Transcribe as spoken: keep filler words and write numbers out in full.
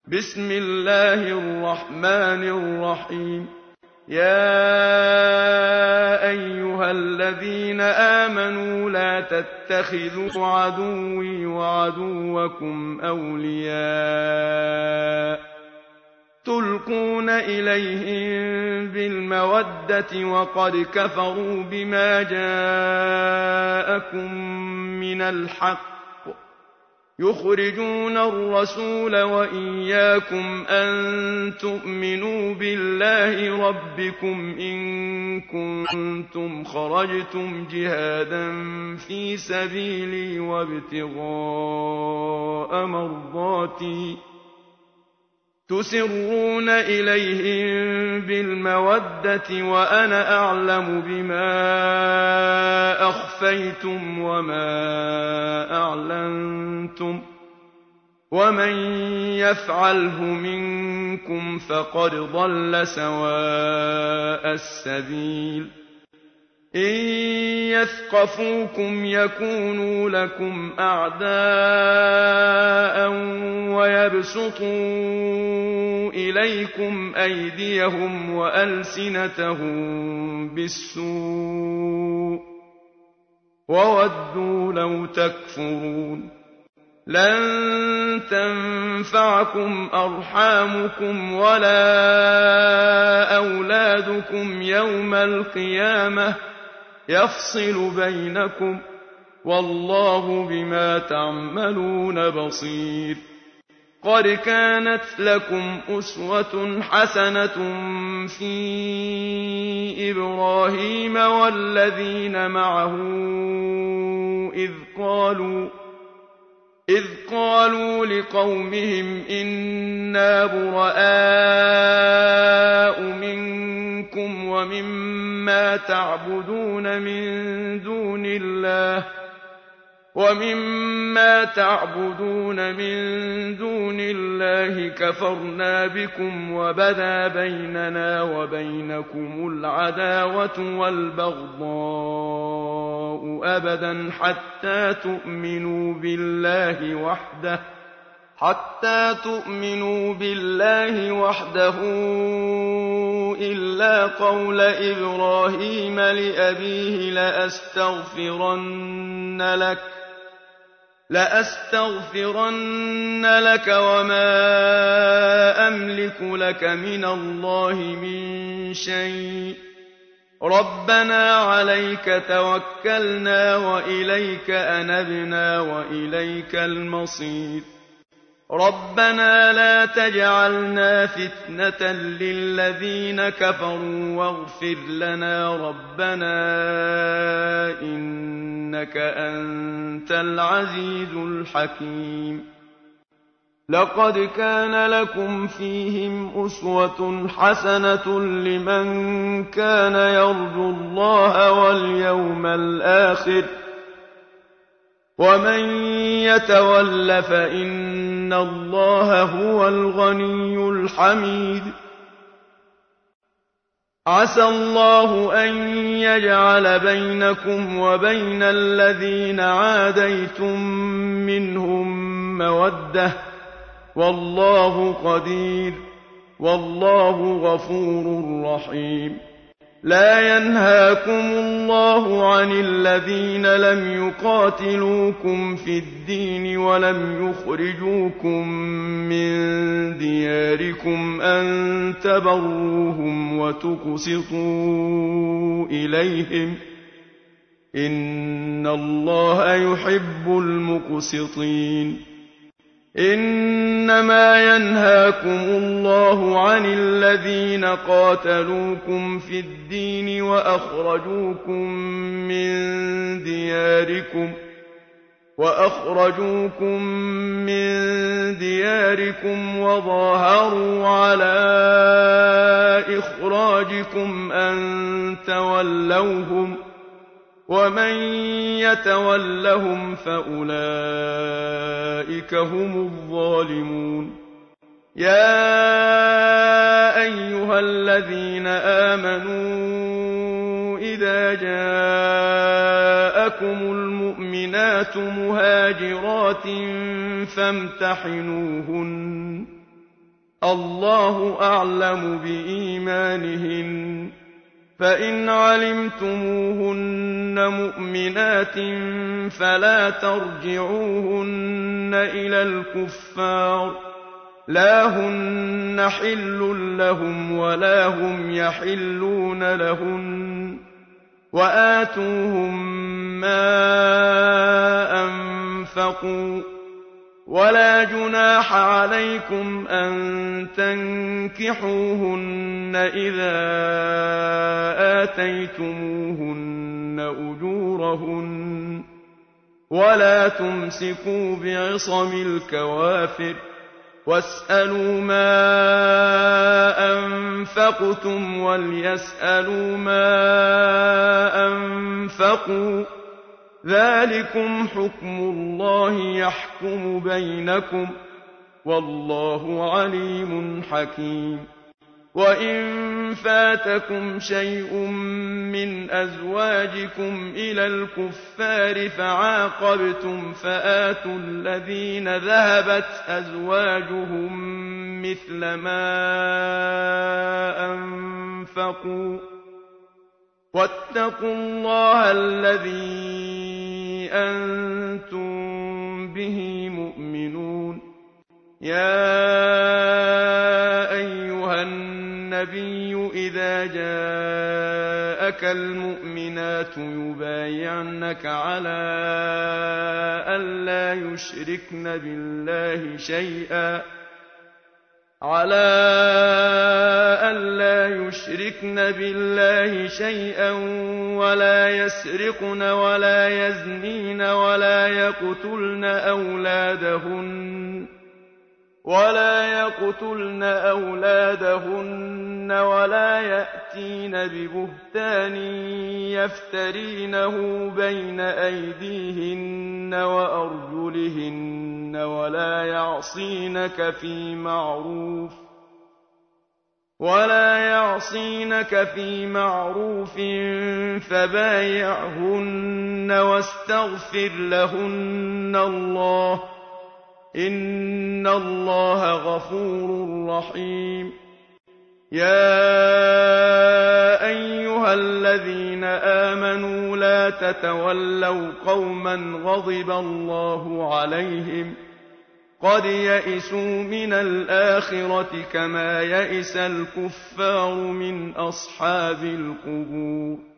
بسم الله الرحمن الرحيم. يا أيها الذين آمنوا لا تتخذوا عدوي وعدوكم أولياء تلقون إليهم بالمودة وقد كفروا بما جاءكم من الحق يخرجون الرسول وإياكم أن تؤمنوا بالله ربكم إن كنتم خرجتم جهادا في سبيلي وابتغاء مرضاتي تسرون إليهم بالمودة وأنا أعلم بما أخفيتم وما أعلنتم ومن يفعله منكم فقد ضل سواء السبيل. إن يثقفوكم يكونوا لكم أعداء ويبسطوا إليكم أيديهم وألسنتهم بالسوء وودوا لو تكفرون. لن تنفعكم أرحامكم ولا أولادكم يوم القيامة يفصل بينكم والله بما تعملون بصير. قد كانت لكم أسوة حسنة في إبراهيم والذين معه إذ قالوا إذ قالوا لقومهم إنا براء منكم ومما تعبدون من دون الله ومما تعبدون من دون الله كفرنا بكم وبدا بيننا وبينكم العداوة والبغضاء أبدا حتى تؤمنوا بالله وحده حتى تؤمنوا بالله وحده إلا قول إبراهيم لأبيه لأستغفرن لك لأستغفرن لك وما أملك لك من الله من شيء ربنا عليك توكلنا وإليك أنبنا وإليك المصير. ربنا لا تجعلنا فتنة للذين كفروا واغفر لنا ربنا إنك أنت العزيز الحكيم. لقد كان لكم فيهم أسوة حسنة لمن كان يرجو الله واليوم الآخر ومن يتول فإن الله هو الغني الحميد. عسى الله أن يجعل بينكم وبين الذين عاديتم منهم مودة والله قدير والله غفور رحيم. لا ينهاكم الله عن الذين لم يقاتلوكم في الدين ولم يخرجوكم من دياركم أن تبروهم وتقسطوا إليهم إن الله يحب المقسطين. إنما ينهاكم الله عن الذين قاتلوكم في الدين وأخرجوكم من دياركم وأخرجوكم من دياركم وظاهروا على إخراجكم أن تولوهم ومن يتولهم فأولئك هم الظالمون. يا أيها الذين آمنوا إذا جاءكم المؤمنات مهاجرات فامتحنوهن الله أعلم بإيمانهن فإن علمتموهن مؤمنات فلا ترجعوهن إلى الكفار لا هن حل لهم ولا هم يحلون لهن وآتوهم ما أنفقوا ولا جناح عليكم أن تنكحوهن إذا آتيتموهن أجورهن ولا تمسكوا بعصم الكوافر واسألوا ما أنفقتم وليسألوا ما أنفقوا ذلكم حكم الله يحكم بينكم والله عليم حكيم وإن فاتكم شيء من أزواجكم إلى الكفار فعاقبتم فآتوا الذين ذهبت أزواجهم مثل ما أنفقوا واتقوا الله الذي أنتم به مؤمنون يا أيها النبي إذا جاءك المؤمنات يبايعنك على أن لا يشركن بالله شيئا على ألا يشركن بالله شيئا ولا يسرقن ولا يزنين ولا يقتلن أولادهن ولا يقتلن أولادهن ولا يأتين ببهتان يفترينه بين أيديهن وأرجلهن ولا يعصينك في معروف ولا يعصينك في معروف فبايعهن واستغفر لهن الله إن الله غفور رحيم يا أيها الذين آمنوا لا تتولوا قوما غضب الله عليهم قد يئسوا من الآخرة كما يئس الكفار من أصحاب القبور